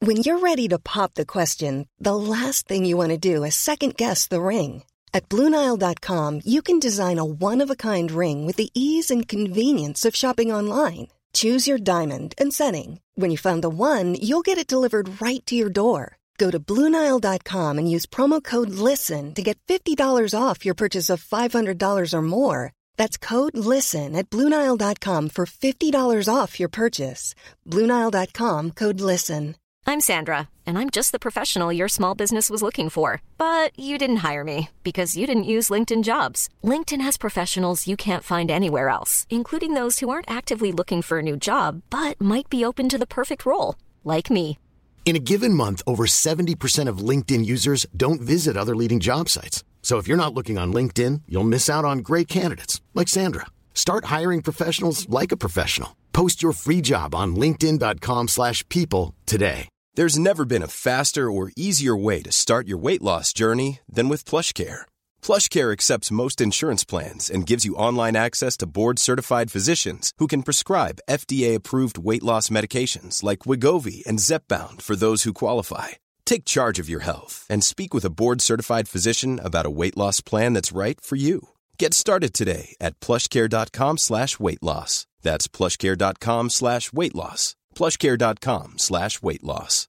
When you're ready to pop the question, the last thing you want to do is second-guess the ring. At BlueNile.com, you can design a one-of-a-kind ring with the ease and convenience of shopping online. Choose your diamond and setting. When you find the one, you'll get it delivered right to your door. Go to BlueNile.com and use promo code LISTEN to get $50 off your purchase of $500 or more. That's code LISTEN at BlueNile.com for $50 off your purchase. BlueNile.com, code LISTEN. I'm Sandra, and I'm just the professional your small business was looking for. But you didn't hire me because you didn't use LinkedIn Jobs. LinkedIn has professionals you can't find anywhere else, including those who aren't actively looking for a new job, but might be open to the perfect role, like me. In a given month, over 70% of LinkedIn users don't visit other leading job sites. So if you're not looking on LinkedIn, you'll miss out on great candidates like Sandra. Start hiring professionals like a professional. Post your free job on linkedin.com/people today. There's never been a faster or easier way to start your weight loss journey than with PlushCare. PlushCare accepts most insurance plans and gives you online access to board-certified physicians who can prescribe FDA-approved weight loss medications like Wegovy and Zepbound for those who qualify. Take charge of your health and speak with a board-certified physician about a weight loss plan that's right for you. Get started today at plushcare.com/weight loss. That's plushcare.com/weight loss. plushcare.com/weight loss.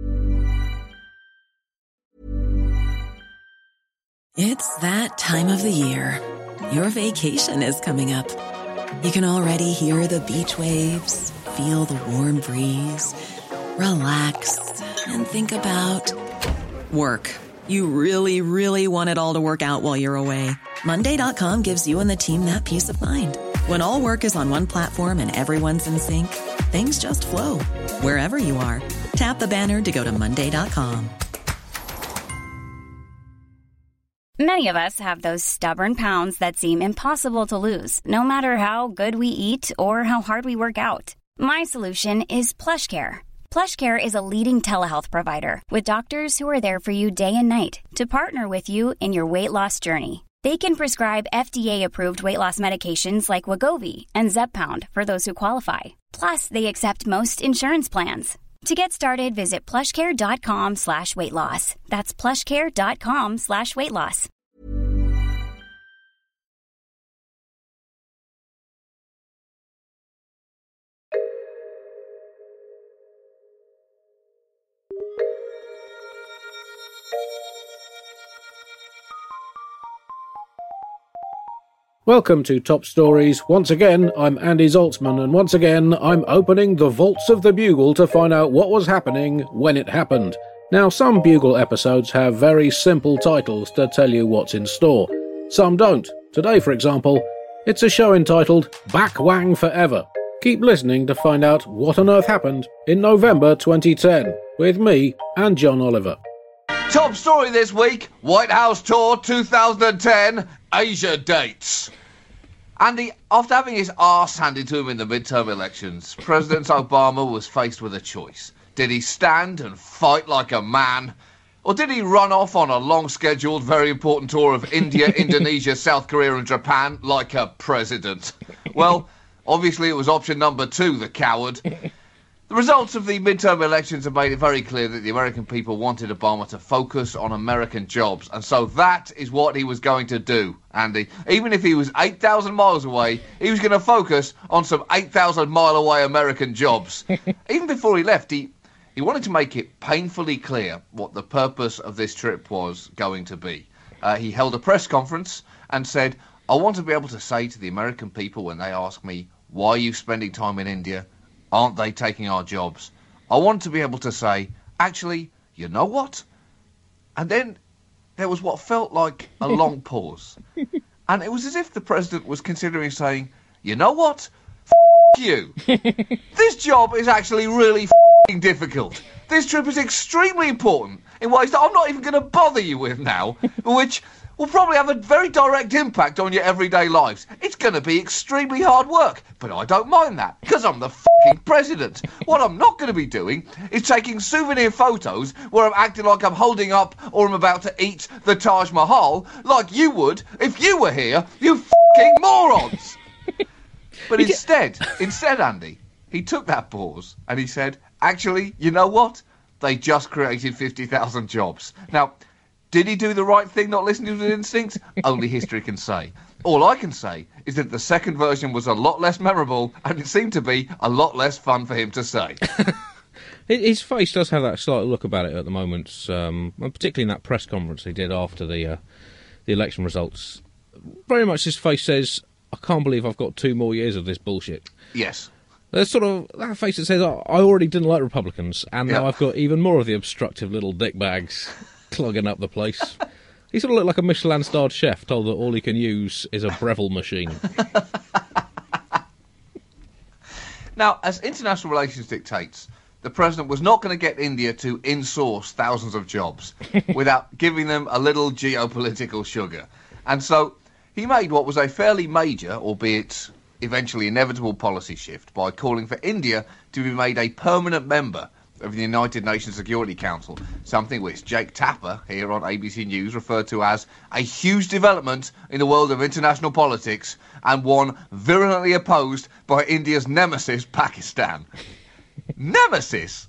It's that time of the year. Your vacation is coming up. You can already hear the beach waves, feel the warm breeze, relax, and think about work. You really, really want it all to work out while you're away. Monday.com gives you and the team that peace of mind. When all work is on one platform and everyone's in sync, things just flow. Wherever you are, tap the banner to go to Monday.com. Many of us have those stubborn pounds that seem impossible to lose, no matter how good we eat or how hard we work out. My solution is PlushCare. PlushCare is a leading telehealth provider with doctors who are there for you day and night to partner with you in your weight loss journey. They can prescribe FDA-approved weight loss medications like Wegovy and Zepbound for those who qualify. Plus, they accept most insurance plans. To get started, visit plushcare.com/weight loss. That's plushcare.com/weight loss. Welcome to Top Stories. Once again, I'm Andy Zaltzman, and once again, I'm opening the vaults of the Bugle to find out what was happening when it happened. Now, some Bugle episodes have very simple titles to tell you what's in store. Some don't. Today, for example, it's a show entitled Back Wang Forever. Keep listening to find out what on earth happened in November 2010, with me and John Oliver. Top story this week, White House tour 2010, Asia dates. Andy, after having his arse handed to him in the midterm elections, President Obama was faced with a choice. Did he stand and fight like a man? Or did he run off on a long-scheduled, very important tour of India, Indonesia, South Korea and Japan like a president? Well, obviously it was option number 2, the coward. The results of the midterm elections have made it very clear that the American people wanted Obama to focus on American jobs. And so that is what he was going to do, Andy. Even if he was 8,000 miles away, he was going to focus on some 8,000 mile away American jobs. Even before he left, he wanted to make it painfully clear what the purpose of this trip was going to be. He held a press conference and said, I want to be able to say to the American people when they ask me, why are you spending time in India? Aren't they taking our jobs? I want to be able to say, actually, you know what? And then there was what felt like a long pause. And it was as if the president was considering saying, you know what? You. This job is actually really difficult. This trip is extremely important in ways that I'm not even going to bother you with now, which will probably have a very direct impact on your everyday lives. It's going to be extremely hard work, but I don't mind that, because I'm the president. What I'm not going to be doing is taking souvenir photos where I'm acting like I'm holding up or I'm about to eat the Taj Mahal, like you would if you were here, you morons! But instead, Andy, he took that pause and he said, actually, you know what? they just created 50,000 jobs. Now, did he do the right thing not listening to his instincts? Only history can say. All I can say is that the second version was a lot less memorable, and it seemed to be a lot less fun for him to say. His face does have that slight look about it at the moment, particularly in that press conference he did after the election results. Very much his face says, I can't believe I've got 2 more years of this bullshit. Yes. There's sort of that face that says, I already didn't like Republicans, and now I've got even more of the obstructive little dickbags clogging up the place. He sort of looked like a Michelin-starred chef told that all he can use is a Breville machine. Now, as international relations dictates, the president was not going to get India to insource thousands of jobs without giving them a little geopolitical sugar. And so he made what was a fairly major, albeit eventually inevitable policy shift by calling for India to be made a permanent member of the United Nations Security Council, something which Jake Tapper here on ABC News referred to as a huge development in the world of international politics and one virulently opposed by India's nemesis, Pakistan. Nemesis?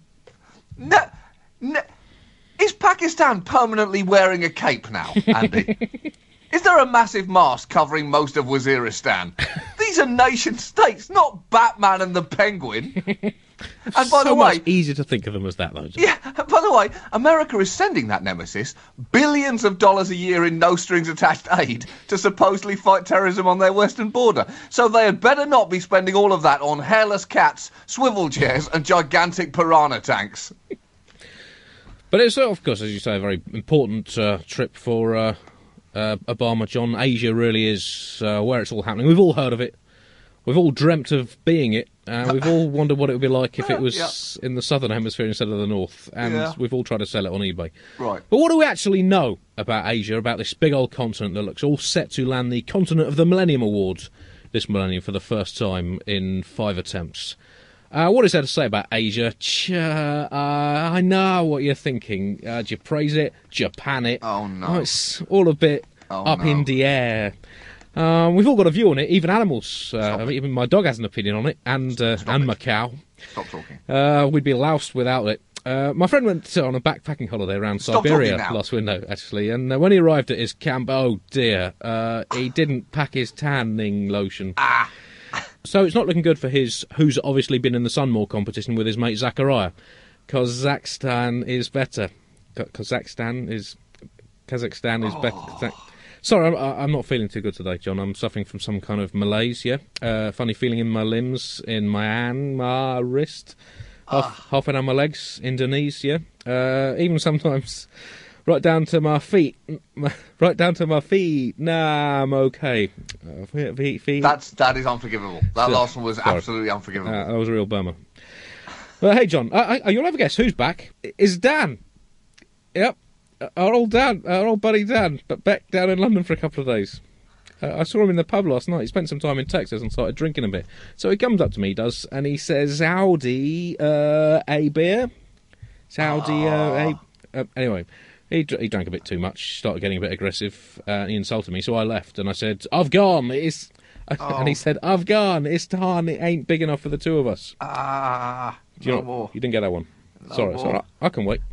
Is Pakistan permanently wearing a cape now, Andy? Is there a massive mast covering most of Waziristan? These are nation states, not Batman and the Penguin. And by the way, much easier to think of them as that, though. Yeah, by the way, America is sending that nemesis billions of dollars a year in no-strings-attached aid to supposedly fight terrorism on their western border. So they had better not be spending all of that on hairless cats, swivel chairs and gigantic piranha tanks. But it's, of course, as you say, a very important trip for Obama, John. Asia really is where it's all happening. We've all heard of it. We've all dreamt of being it. We've all wondered what it would be like if it was in the southern hemisphere instead of the north. And we've all tried to sell it on eBay. Right. But what do we actually know about Asia, about this big old continent that looks all set to land the Continent of the Millennium Award this millennium for the first time in 5 attempts? What is there to say about Asia? I know what you're thinking. Do you praise it? Do you pan it? Oh, no. It's all a bit in the air. We've all got a view on it, even animals. Even my dog has an opinion on it, and my cow. Stop talking. We'd be loused without it. My friend went on a backpacking holiday around Siberia last winter, actually, and when he arrived at his camp, oh dear, he didn't pack his tanning lotion. So it's not looking good for who's obviously been in the Sunmore competition with his mate Zachariah. Kazakhstan is better. Kazakhstan is better. Sorry, I'm not feeling too good today, John. I'm suffering from some kind of malaise, funny feeling in my limbs, in my hand, my wrist, half an hour my legs, in the knees, even sometimes right down to my feet. Nah, I'm okay. Feet. That is unforgivable. That last one was absolutely unforgivable. That was a real bummer. Well, hey, John, you'll have a guess who's back. It's Dan. Yep. Our old buddy Dan, but back down in London for a couple of days. I saw him in the pub last night. He spent some time in Texas and started drinking a bit. So he comes up to me, and he says, "Howdy, a beer?" Howdy, anyway, he drank a bit too much, started getting a bit aggressive, he insulted me, so I left, and I said, "I've gone, and he said, "I've gone, it's time, it ain't big enough for the two of us." More. You didn't get that one. Sorry, I can wait.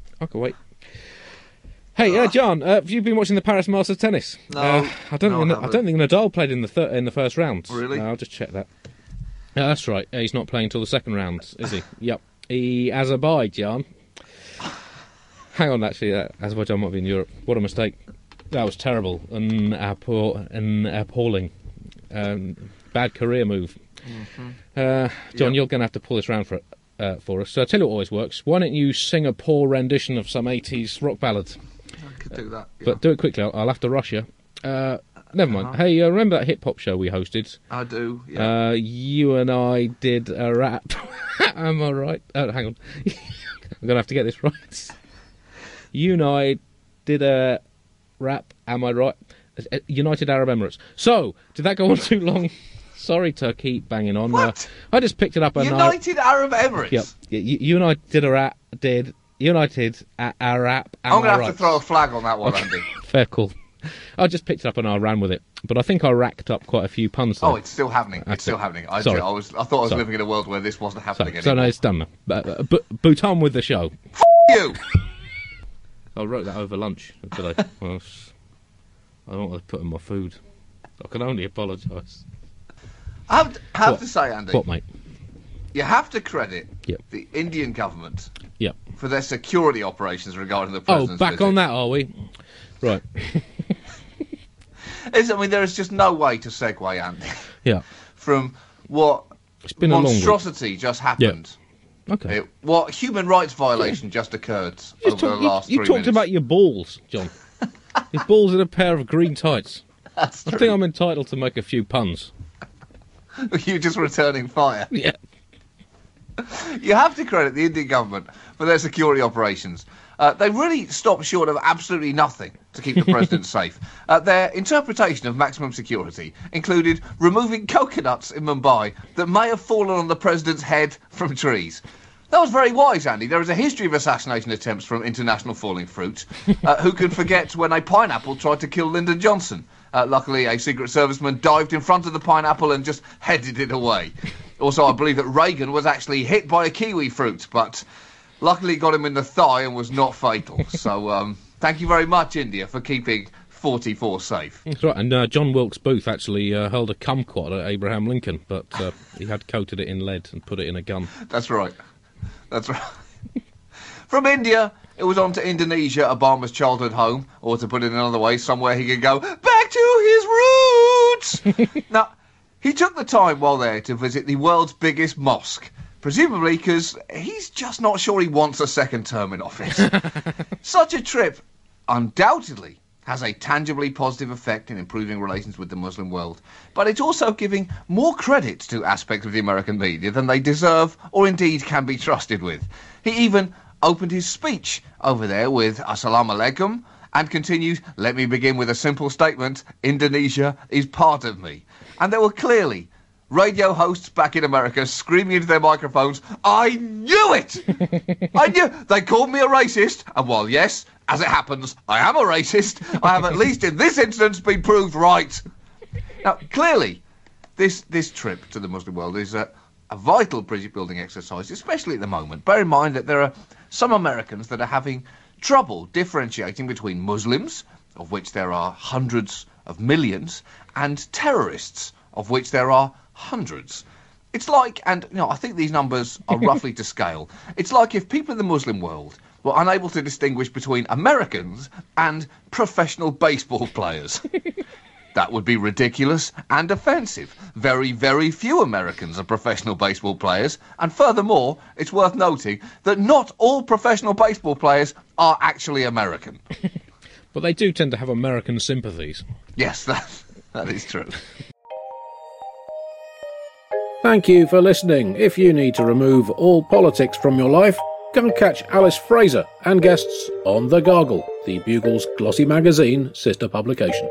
Hey, John, have you been watching the Paris Masters tennis? No, I don't think Nadal played in the first round. Really? I'll just check that. Yeah, that's right. He's not playing till the second round, is he? Yep. He has a bye, John. Hang on, actually, Azerbaijan might be in Europe. What a mistake. That was terrible and appalling. Bad career move. Mm-hmm. John, you're going to have to pull this round for us. So I'll tell you what always works. Why don't you sing a poor rendition of some 80s rock ballad? I could do that. Yeah. But do it quickly. I'll have to rush you. Never mind. Hey, remember that hip-hop show we hosted? I do, yeah. You and I did a rap. Am I right? Hang on. I'm going to have to get this right. You and I did a rap, am I right? United Arab Emirates. So, did that go on too long? Sorry to keep banging on. What? I just picked it up. United Arab Emirates? Yep. You and I did a rap, United a rap, am I'm going I to right? have to throw a flag on that one, Andy. Fair call. I just picked it up and I ran with it. But I think I racked up quite a few puns there. Oh, it's still happening. It's still happening. I thought I was living in a world where this wasn't happening anymore. So no, it's done now. Boot on with the show. You! I wrote that over lunch today. Well, I don't want to put in my food. I can only apologise. I have to say, Andy. What, mate? You have to credit the Indian government for their security operations regarding the president's back visit. on that, are we? Right. I mean, there is just no way to segue, Andy. Yeah. From what monstrosity just happened. Yeah. Okay. What human rights violation just occurred over the last 3 minutes. You talked about your balls, John. Your balls in a pair of green tights. That's true. I think I'm entitled to make a few puns. You're just returning fire. Yeah. You have to credit the Indian government for their security operations. They really stopped short of absolutely nothing to keep the president safe. Their interpretation of maximum security included removing coconuts in Mumbai that may have fallen on the president's head from trees. That was very wise, Andy. There is a history of assassination attempts from international falling fruit. Who can forget when a pineapple tried to kill Lyndon Johnson? Luckily, a Secret Serviceman dived in front of the pineapple and just headed it away. Also, I believe that Reagan was actually hit by a kiwi fruit, but luckily got him in the thigh and was not fatal. So, thank you very much, India, for keeping 44 safe. That's right, and John Wilkes Booth actually held a kumquat at Abraham Lincoln, but he had coated it in lead and put it in a gun. That's right. That's right. From India, it was on to Indonesia, Obama's childhood home, or to put it another way, somewhere he could go back to his roots. Now, he took the time while there to visit the world's biggest mosque, presumably because he's just not sure he wants a second term in office. Such a trip undoubtedly has a tangibly positive effect in improving relations with the Muslim world, but it's also giving more credit to aspects of the American media than they deserve or indeed can be trusted with. He even opened his speech over there with Assalamu alaikum and continued, "Let me begin with a simple statement, Indonesia is part of me." And there were clearly radio hosts back in America screaming into their microphones, "I knew it! I knew they called me a racist, and while yes, as it happens, I am a racist, I have at least in this instance been proved right." Now, clearly, this trip to the Muslim world is a vital bridge-building exercise, especially at the moment. Bear in mind that there are some Americans that are having trouble differentiating between Muslims, of which there are hundreds of millions, and terrorists, of which there are hundreds. It's like, and I think these numbers are roughly to scale, it's like if people in the Muslim world were unable to distinguish between Americans and professional baseball players. That would be ridiculous and offensive. Very, very few Americans are professional baseball players, and furthermore, it's worth noting that not all professional baseball players are actually American. But they do tend to have American sympathies. Yes, that is true. Thank you for listening. If you need to remove all politics from your life, go catch Alice Fraser and guests on The Gargle, the Bugle's glossy magazine sister publication.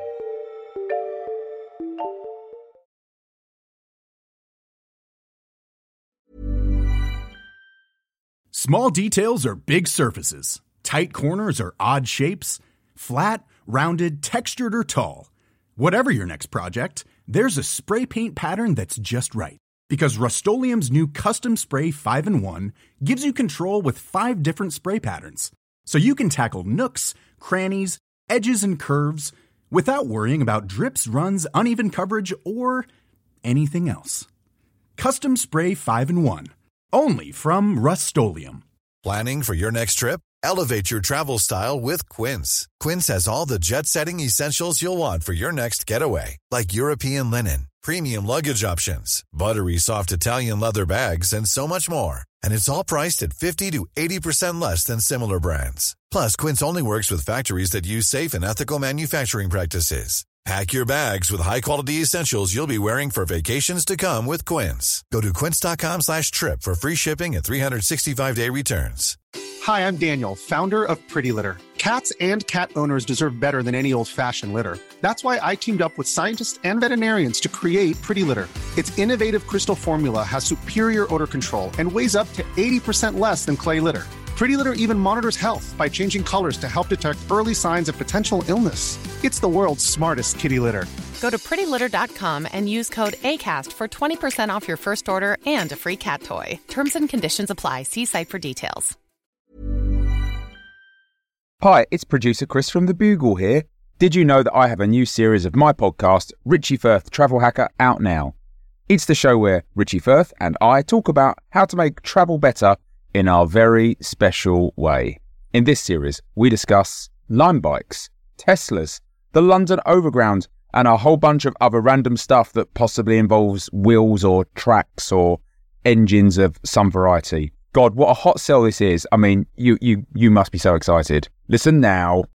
Small details are big surfaces. Tight corners are odd shapes. Flat, rounded, textured, or tall. Whatever your next project, there's a spray paint pattern that's just right. Because Rust-Oleum's new Custom Spray 5-in-1 gives you control with 5 different spray patterns. So you can tackle nooks, crannies, edges, and curves without worrying about drips, runs, uneven coverage, or anything else. Custom Spray 5-in-1. Only from Rust-Oleum. Planning for your next trip? Elevate your travel style with Quince. Quince has all the jet-setting essentials you'll want for your next getaway, like European linen, premium luggage options, buttery soft Italian leather bags, and so much more. And it's all priced at 50 to 80% less than similar brands. Plus, Quince only works with factories that use safe and ethical manufacturing practices. Pack your bags with high-quality essentials you'll be wearing for vacations to come with Quince. Go to quince.com/trip for free shipping and 365-day returns. Hi, I'm Daniel, founder of Pretty Litter. Cats and cat owners deserve better than any old-fashioned litter. That's why I teamed up with scientists and veterinarians to create Pretty Litter. Its innovative crystal formula has superior odor control and weighs up to 80% less than clay litter. Pretty Litter even monitors health by changing colors to help detect early signs of potential illness. It's the world's smartest kitty litter. Go to prettylitter.com and use code ACAST for 20% off your first order and a free cat toy. Terms and conditions apply. See site for details. Hi, it's producer Chris from The Bugle here. Did you know that I have a new series of my podcast, Richie Firth Travel Hacker, out now? It's the show where Richie Firth and I talk about how to make travel better in our very special way. In this series, we discuss Lime bikes, Teslas, the London Overground, and a whole bunch of other random stuff that possibly involves wheels or tracks or engines of some variety. God, what a hot sell this is. I mean, you must be so excited. Listen now.